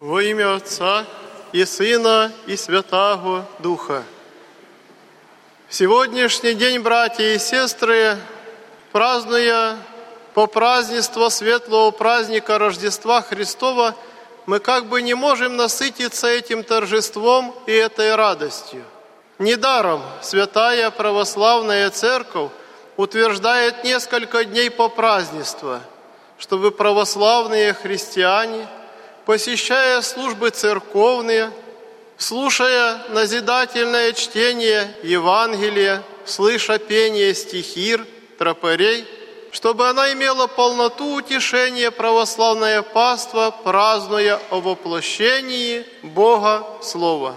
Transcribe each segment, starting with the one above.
Во имя Отца и Сына и Святаго Духа. В сегодняшний день, братья и сестры, празднуя по празднеству светлого праздника Рождества Христова, мы как бы не можем насытиться этим торжеством и этой радостью. Недаром Святая Православная Церковь утверждает несколько дней по празднеству, чтобы православные христиане, посещая службы церковные, слушая назидательное чтение Евангелия, слыша пение стихир, тропарей, чтобы она имела полноту утешения православное паство, празднуя о воплощении Бога Слова.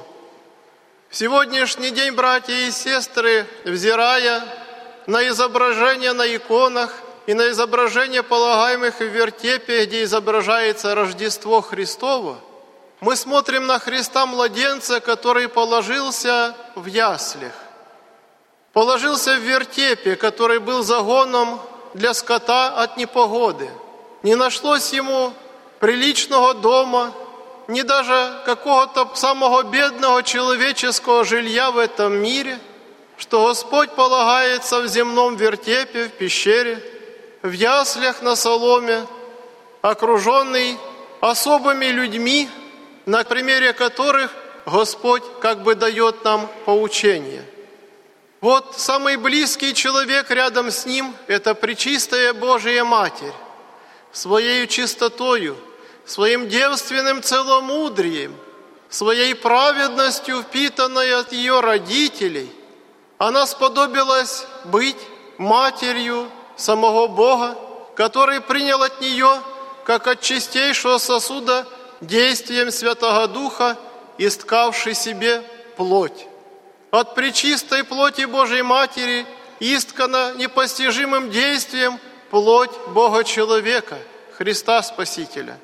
В сегодняшний день, братья и сестры, взирая на изображения на иконах и на изображения, полагаемых в вертепе, где изображается Рождество Христово, мы смотрим на Христа-младенца, который положился в яслях, положился в вертепе, который был загоном для скота от непогоды. Не нашлось ему приличного дома, ни даже какого-то самого бедного человеческого жилья в этом мире, что Господь полагается в земном вертепе, в пещере, в яслях на соломе, окруженный особыми людьми, на примере которых Господь как бы дает нам поучение. Вот самый близкий человек рядом с ним – это Пречистая Божия Матерь, своей чистотою, своим девственным целомудрием, своей праведностью, впитанной от ее родителей. Она сподобилась быть матерью самого Бога, который принял от нее, как от чистейшего сосуда, действием Святого Духа, исткавший себе плоть. От пречистой плоти Божией Матери исткана непостижимым действием плоть Бога-человека, Христа Спасителя.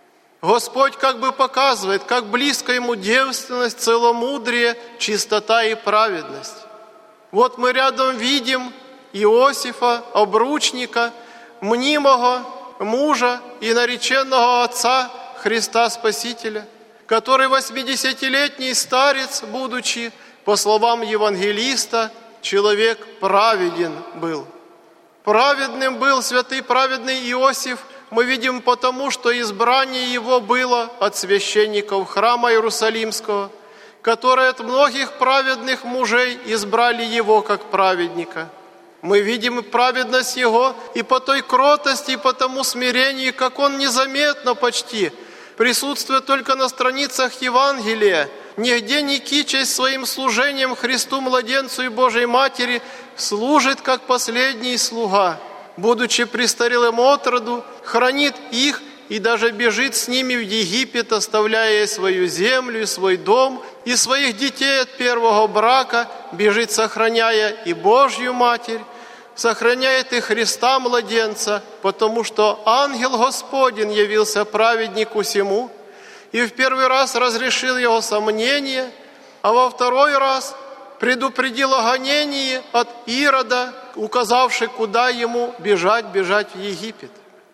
Господь как бы показывает, как близко Ему девственность, целомудрие, чистота и праведность. Вот мы рядом видим Иосифа, обручника, мнимого мужа и нареченного отца Христа Спасителя, который 80-летний старец, будучи, по словам евангелиста, человек праведен был. Праведным был святый праведный Иосиф, мы видим потому, что избрание его было от священников храма Иерусалимского, которые от многих праведных мужей избрали его как праведника. Мы видим праведность его и по той кротости, и по тому смирению, как он незаметно почти, присутствуя только на страницах Евангелия, нигде не кичась своим служением Христу, Младенцу и Божией Матери, служит как последний слуга, будучи престарелым отроду, хранит их и даже бежит с ними в Египет, оставляя свою землю, и свой дом, и своих детей от первого брака, бежит, сохраняя и Божью Матерь, сохраняет и Христа Младенца, потому что ангел Господень явился праведнику сему, и в первый раз разрешил его сомнения, а во второй раз предупредил о гонении от Ирода, указавший, куда ему бежать в Египет.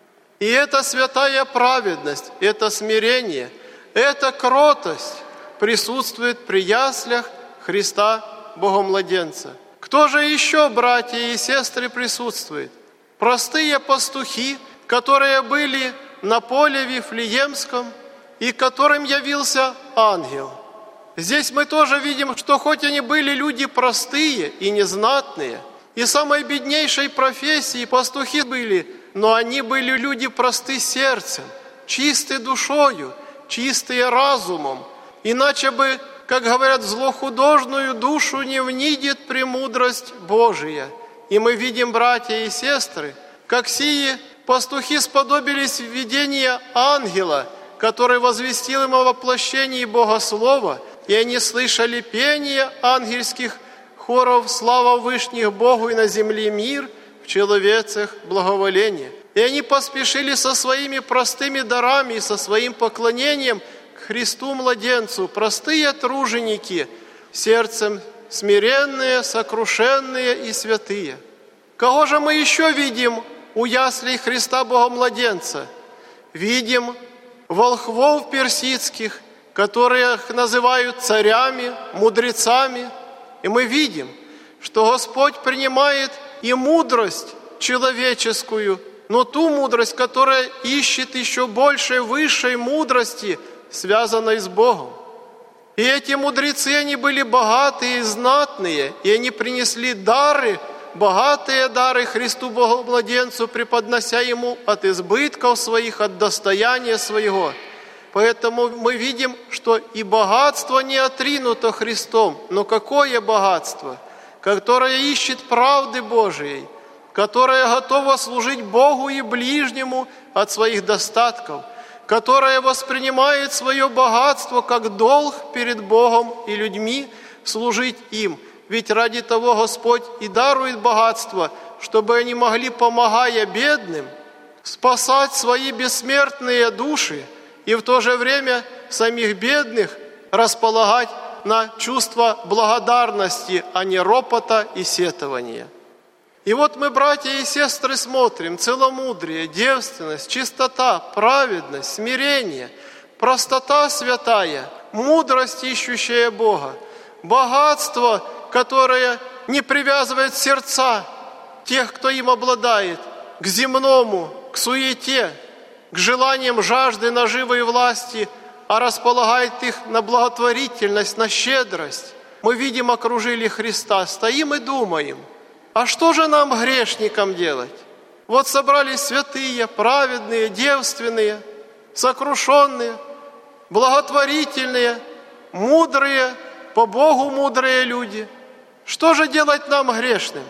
И эта святая праведность, это смирение, эта кротость присутствует при яслях Христа Богомладенца. Кто же еще, братья и сестры, присутствует? Простые пастухи, которые были на поле Вифлеемском, и которым явился ангел. Здесь мы тоже видим, что хоть они были люди простые и незнатные, и самой беднейшей профессии пастухи были, но они были люди просты сердцем, чисты душою, чистые разумом. Иначе бы, как говорят, злохудожную душу не внидит премудрость Божия. И мы видим, братья и сестры, как сии пастухи сподобились видения ангела, который возвестил им о воплощении Бога Слова, и они слышали пение ангельских хоров «Слава Вышних Богу и на земле мир, в человецах благоволение». И они поспешили со своими простыми дарами и со своим поклонением к Христу Младенцу, простые труженики, сердцем смиренные, сокрушенные и святые. Кого же мы еще видим у яслей Христа Богомладенца? Видим волхвов персидских, которых называют царями, мудрецами. И мы видим, что Господь принимает и мудрость человеческую, но ту мудрость, которая ищет еще большей, высшей мудрости, связанной с Богом. И эти мудрецы, они были богатые и знатные, и они принесли дары, богатые дары Христу Богу-младенцу, преподнося Ему от избытков своих, от достояния своего. Поэтому мы видим, что и богатство не отринуто Христом, но какое богатство, которое ищет правды Божией, которое готово служить Богу и ближнему от своих достатков, которое воспринимает свое богатство как долг перед Богом и людьми служить им. Ведь ради того Господь и дарует богатство, чтобы они могли, помогая бедным, спасать свои бессмертные души и в то же время самих бедных располагать на чувство благодарности, а не ропота и сетования. И вот мы, братья и сестры, смотрим: целомудрие, девственность, чистота, праведность, смирение, простота святая, мудрость, ищущая Бога, богатство, которое не привязывает сердца тех, кто им обладает, к земному, к суете, к желаниям жажды, наживы и власти, а располагает их на благотворительность, на щедрость. Мы видим, окружили Христа, стоим и думаем: а что же нам, грешникам, делать? Вот собрались святые, праведные, девственные, сокрушенные, благотворительные, мудрые, по Богу мудрые люди. Что же делать нам, грешным?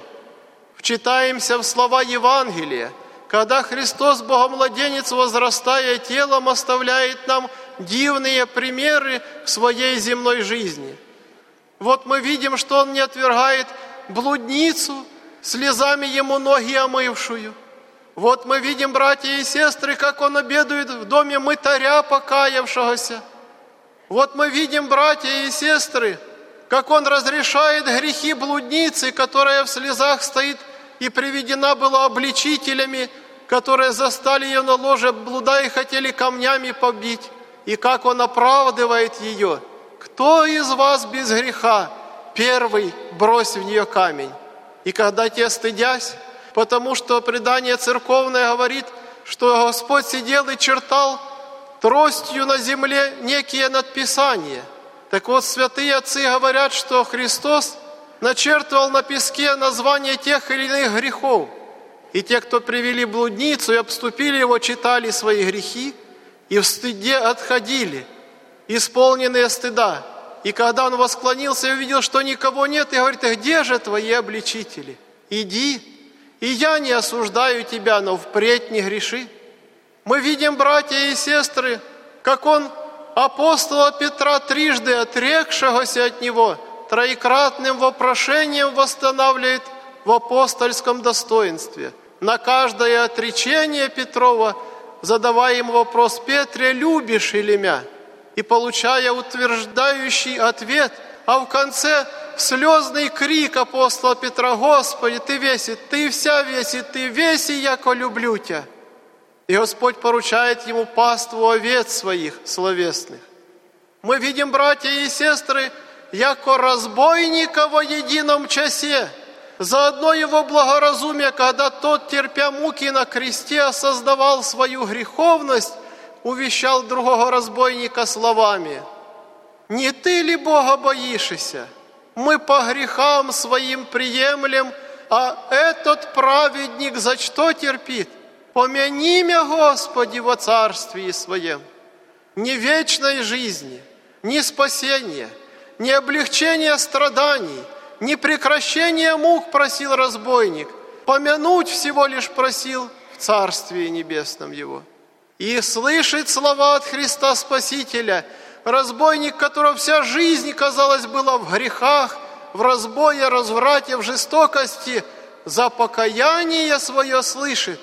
Вчитаемся в слова Евангелия, когда Христос, Богомладенец, возрастая телом, оставляет нам дивные примеры в своей земной жизни. Вот мы видим, что Он не отвергает блудницу, слезами ему ноги омывшую. Вот мы видим, братья и сестры, как Он обедует в доме мытаря, покаявшегося. Вот мы видим, братья и сестры, как Он разрешает грехи блудницы, которая в слезах стоит и приведена была обличителями, которые застали ее на ложе блуда и хотели камнями побить. И как Он оправдывает ее: кто из вас без греха, первый брось в нее камень. И когда те, стыдясь, потому что предание церковное говорит, что Господь сидел и чертал тростью на земле некие надписания. Так вот, святые отцы говорят, что Христос начертывал на песке названия тех или иных грехов. И те, кто привели блудницу и обступили его, читали свои грехи и в стыде отходили, исполненные стыда. И когда он восклонился и увидел, что никого нет, и говорит: где же твои обличители? Иди, и я не осуждаю тебя, но впредь не греши. Мы видим, братья и сестры, как он апостола Петра, трижды отрекшегося от него, троекратным вопрошением восстанавливает в апостольском достоинстве. На каждое отречение Петрова задавая ему вопрос: Петре, любишь или мя? И получая утверждающий ответ, а в конце слезный крик апостола Петра: Господи, Ты весит, Ты вся весит, Ты веси, яко люблю Тебя. И Господь поручает ему паству овец своих словесных. Мы видим, братья и сестры, яко разбойника во едином часе. За одно его благоразумие, когда тот, терпя муки на кресте, осознавал свою греховность, увещал другого разбойника словами: «Не ты ли Бога боишься? Мы по грехам своим приемлем, а этот праведник за что терпит? Помяни мя, Господи, во царствии Своем». Ни вечной жизни, ни спасения, ни облегчения страданий, ни прекращения мук просил разбойник, помянуть всего лишь просил в Царствии Небесном его. И слышит слова от Христа Спасителя разбойник, которого вся жизнь, казалось, была в грехах, в разбое, разврате, в жестокости, за покаяние свое слышит: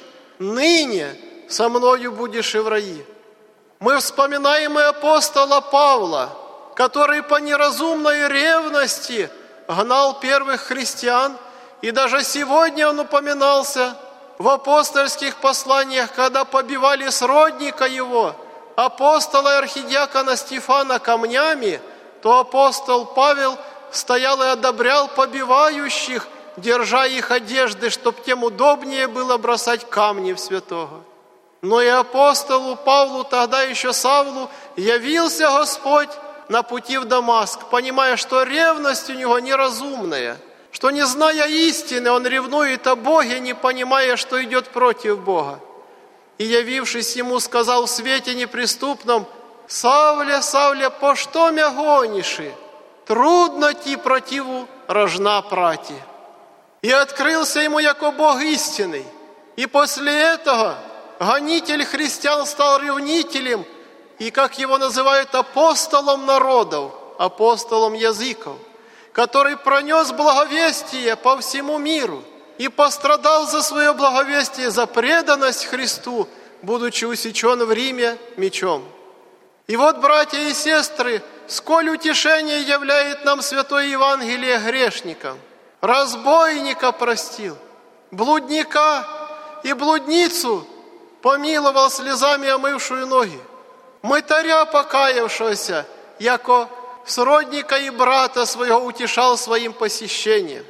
«Ныне со мною будешь и в раи». Мы вспоминаем и апостола Павла, который по неразумной ревности гнал первых христиан, и даже сегодня он упоминался в апостольских посланиях, когда побивали сродника его, апостола и архидиакона Стефана камнями, то апостол Павел стоял и одобрял побивающих, держа их одежды, чтоб тем удобнее было бросать камни в святого. Но и апостолу Павлу, тогда еще Савлу, явился Господь на пути в Дамаск, понимая, что ревность у него неразумная, что, не зная истины, он ревнует о Боге, не понимая, что идет против Бога. И, явившись ему, сказал в свете неприступном: «Савле, Савле, по что мя гониши? Трудно ти противу рожна прати». И открылся ему яко Бог истинный. И после этого гонитель христиан стал ревнителем, и, как его называют, апостолом народов, апостолом языков, который пронес благовестие по всему миру и пострадал за свое благовестие, за преданность Христу, будучи усечен в Риме мечом. И вот, братья и сестры, сколь утешение являет нам Святое Евангелие грешникам. Разбойника простил, блудника и блудницу помиловал, слезами омывшую ноги, мытаря покаявшегося, яко сродника и брата своего утешал своим посещением,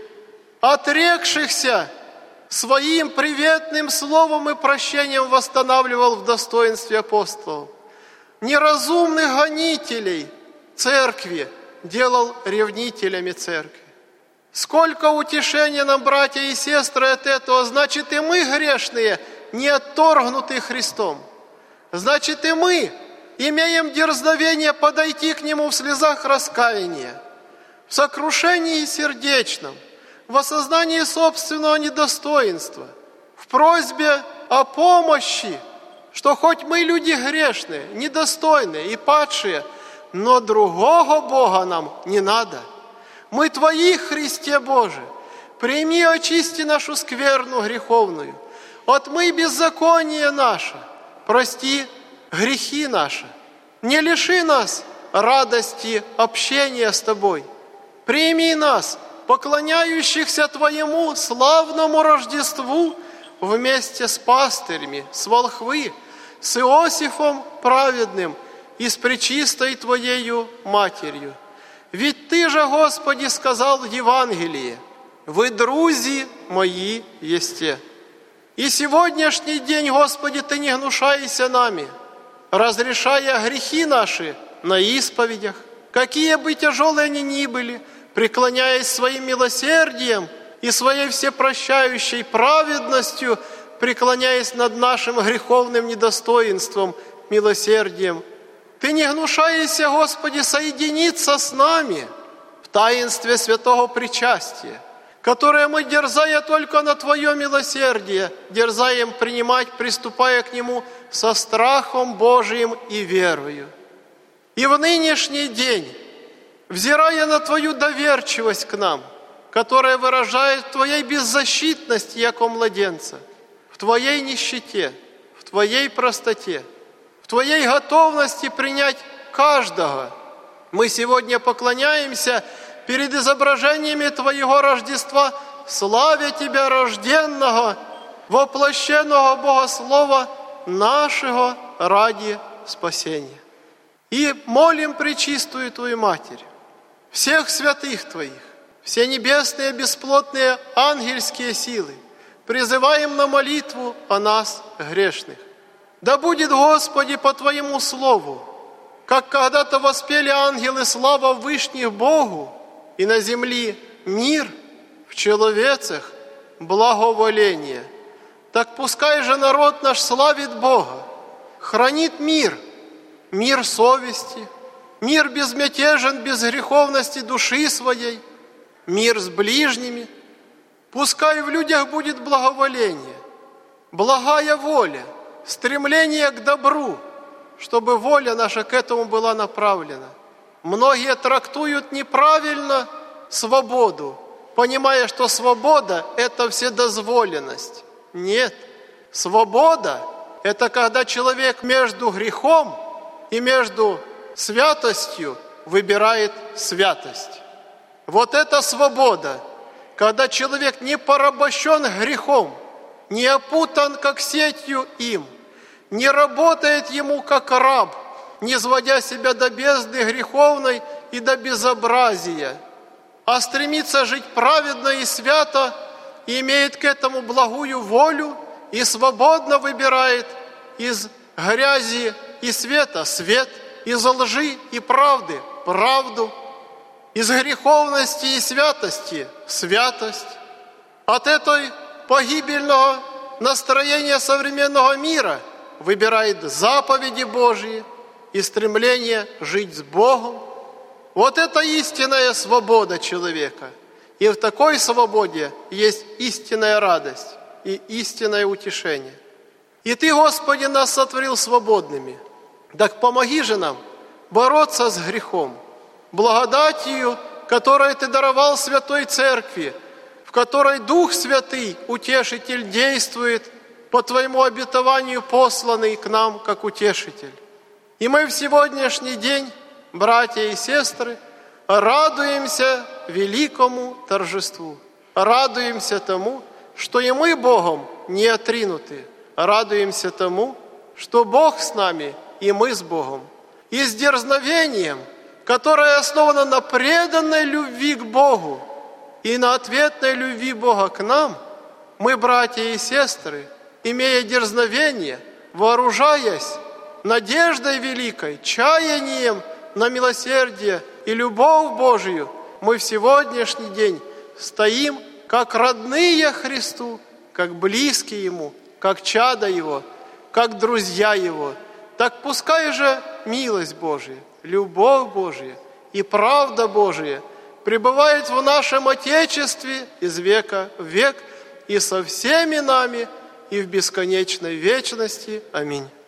отрекшихся своим приветным словом и прощением восстанавливал в достоинстве апостолов, неразумных гонителей церкви делал ревнителями церкви. Сколько утешения нам, братья и сестры, от этого. Значит, и мы грешные, не отторгнуты Христом. Значит, и мы имеем дерзновение подойти к Нему в слезах раскаяния, в сокрушении сердечном, в осознании собственного недостоинства, в просьбе о помощи, что хоть мы люди грешные, недостойные и падшие, но другого Бога нам не надо. Мы Твои, Христе Боже, прими, очисти нашу скверну греховную, отмый беззаконие наше, прости грехи наши, не лиши нас радости общения с Тобой. Прими нас, поклоняющихся Твоему славному Рождеству, вместе с пастырями, с волхвы, с Иосифом праведным и с пречистой Твоею Матерью. Ведь Ты же, Господи, сказал в Евангелии: «Вы, друзі мои, есте». И сегодняшний день, Господи, Ты не гнушайся нами, разрешая грехи наши на исповедях, какие бы тяжелые они ни были, преклоняясь своим милосердием и своей всепрощающей праведностью, преклоняясь над нашим греховным недостоинством, милосердием. Ты не гнушайся, Господи, соединиться с нами в таинстве святого причастия, которое мы, дерзая только на Твое милосердие, дерзаем принимать, приступая к Нему со страхом Божиим и верою. И в нынешний день, взирая на Твою доверчивость к нам, которая выражает в Твоей беззащитности, яко младенца, в Твоей нищете, в Твоей простоте, в Твоей готовности принять каждого, мы сегодня поклоняемся перед изображениями Твоего Рождества, славя Тебя, рожденного, воплощенного Богослова нашего ради спасения. И молим пречистую Твою Матерь, всех святых Твоих, все небесные бесплотные ангельские силы, призываем на молитву о нас, грешных. Да будет, Господи, по Твоему слову, как когда-то воспели ангелы слава Вышних Богу, и на земле мир, в человецах благоволение. Так пускай же народ наш славит Бога, хранит мир, мир совести, мир безмятежен, без греховности души своей, мир с ближними. Пускай в людях будет благоволение, благая воля, стремление к добру, чтобы воля наша к этому была направлена. Многие трактуют неправильно свободу, понимая, что свобода – это вседозволенность. Нет, свобода – это когда человек между грехом и между святостью выбирает святость. Вот это свобода, когда человек не порабощен грехом, не опутан как сетью им, не работает ему как раб, не сводя себя до бездны греховной и до безобразия, а стремится жить праведно и свято, и имеет к этому благую волю, и свободно выбирает из грязи и света свет, из лжи и правды правду, из греховности и святости святость. От этой погибельного настроения современного мира выбирает заповеди Божьи и стремление жить с Богом. Вот это истинная свобода человека. И в такой свободе есть истинная радость и истинное утешение. И Ты, Господи, нас сотворил свободными. Так помоги же нам бороться с грехом, благодатью, которую Ты даровал Святой Церкви, в которой Дух Святый, Утешитель, действует по Твоему обетованию, посланный к нам как Утешитель. И мы в сегодняшний день, братья и сестры, радуемся великому торжеству, радуемся тому, что и мы Богом не отринуты, радуемся тому, что Бог с нами, и мы с Богом. И с дерзновением, которое основано на преданной любви к Богу и на ответной любви Бога к нам, мы, братья и сестры, имея дерзновение, вооружаясь надеждой великой, чаянием на милосердие и любовь Божию, мы в сегодняшний день стоим как родные Христу, как близкие Ему, как чада Его, как друзья Его. Так пускай же милость Божия, любовь Божия и правда Божия пребывает в нашем Отечестве из века в век и со всеми нами и в бесконечной вечности. Аминь.